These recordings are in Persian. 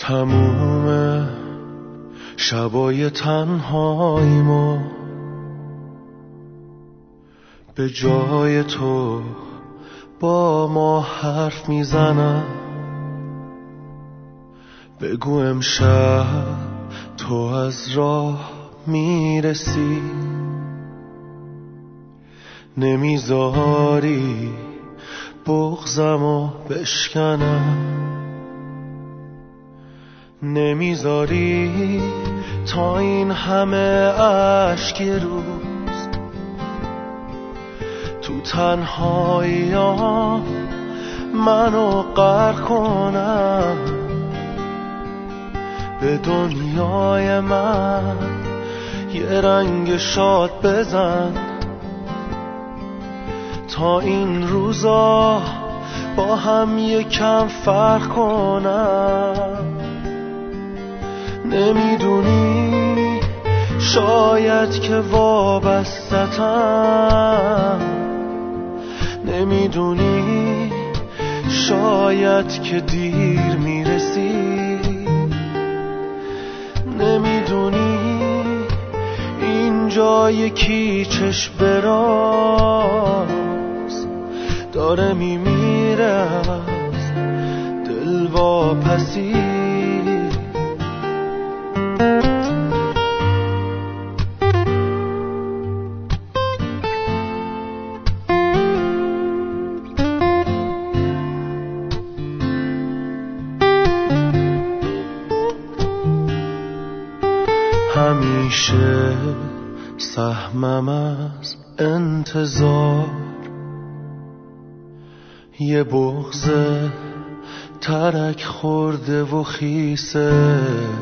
تموم شبای تنهاییمو به جای تو با ما حرف میزنم. بگو امشب تو از راه میرسی، نمیذاری بغضمو بشکنم، نمیذاری تا این همه اشک روز تو تنهاییام منو غرق کنم. به دنیای من یه رنگ شاد بزن تا این روزا با هم یکم فرق کنم. نمیدونی شاید که وابسته‌ام، نمیدونی شاید که دیر میرسی، نمیدونی اینجا یکی چشم براز داره میمیره از دل واپسی. همیشه سهمم از انتظار یه بغض ترک خورده و خیسه،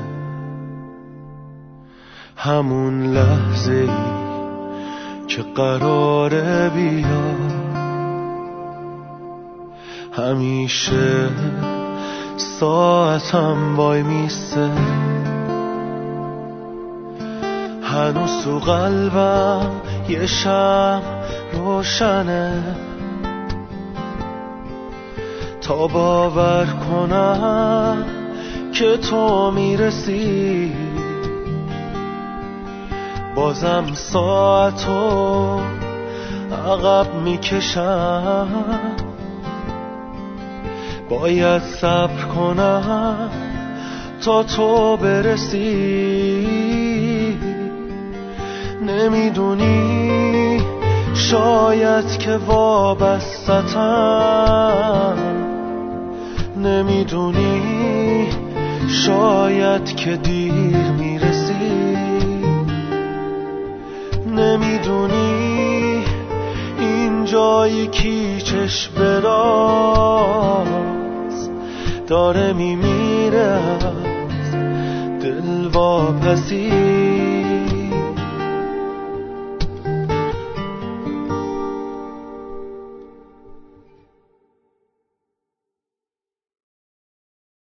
همون لحظه ای که قراره بیا همیشه ساعتم وای میسته. هنوز تو قلبم یه شمع روشنه تا باور کنم که تو میرسی. بازم ساعتو عقب میکشم، باید صبر کنم تا تو برسی. نمیدونی شاید که وابسته‌ام، نمیدونی شاید که دیر میرسی، نمیدونی اینجا یکی چشم براز داره میمیره از دل واپسی.